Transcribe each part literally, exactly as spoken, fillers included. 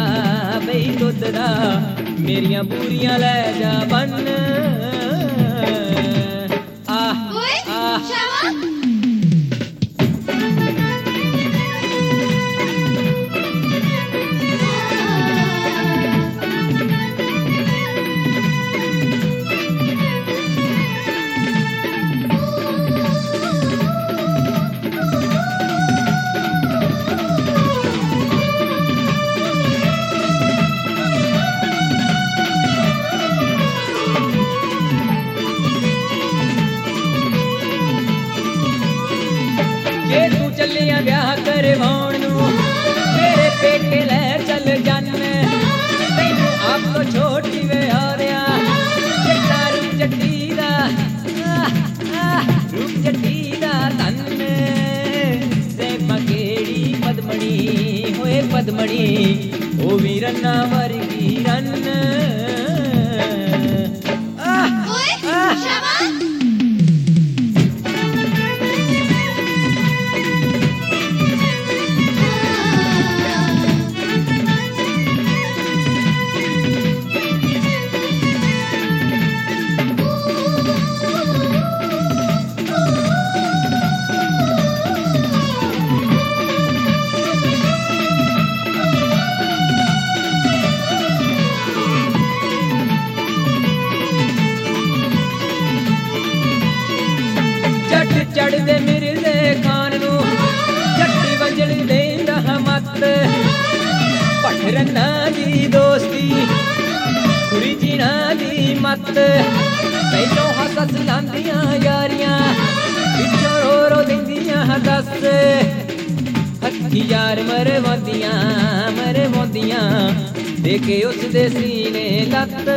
दा बई दुध दा मेरियां बूरियां लै जा बन आह आह जे तू चलिया ब्याह करवाउण नूं मेरे पेके लै चल जन तैनू आप तो छोटी वे हारिया जट्टा रूप जट्टी दा रूप जट्टी दा धन ते मकेड़ी पदमणी होए पदमणी ओ वीरन्ना वर्गी रन जट चढ़ दे मिर्जे खान नू जट्टी वंजल देंदा मत भट रन्ना दी दोस्ती कुड़ी जीना दी मत पहलों हस लांदियां यारियां पिछों रो रो दिंदियां दस हथी यार मरवांदियां मरवांदियां देखे उस दे सीने लत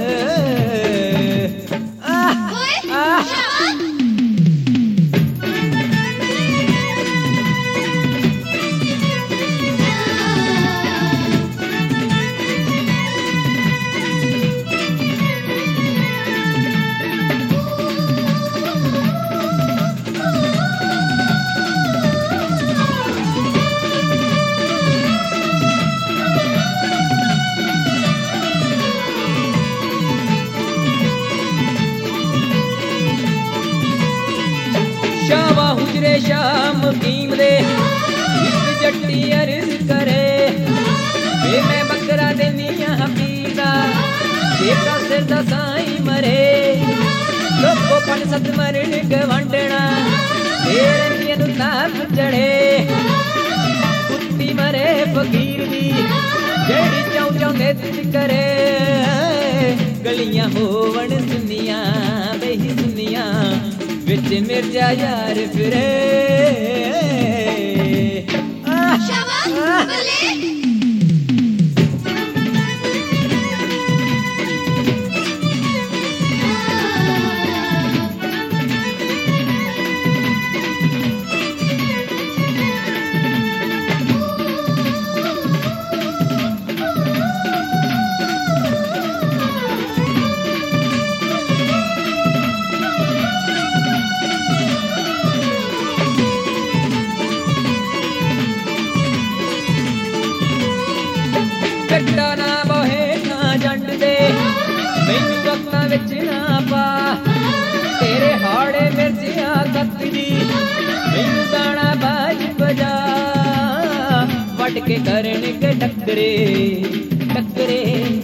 आह आह शावा हुजरे शाम कीम दे इस जट्टी अर्ज करे वे मैं बकरा देनिया पीदा जेका सिर दा साई मरे लोको पन सत मरण गवंडना तेरे नियन ताप चढ़े कुत्ती मरे फकीर दी जेड़ी चाऊ चाऊ नेत करे गलियां होवन सुनियां बेही सुनियां विच मिर्जा यार फिरे शाबाश बले जट्टा ना बोहे ना जंड दे मैनू वक्तां विच ना पा तेरे हाड़े मिर्जिया कतदी मैनू दाना बाज बजा वट के करन के टकरे टकरे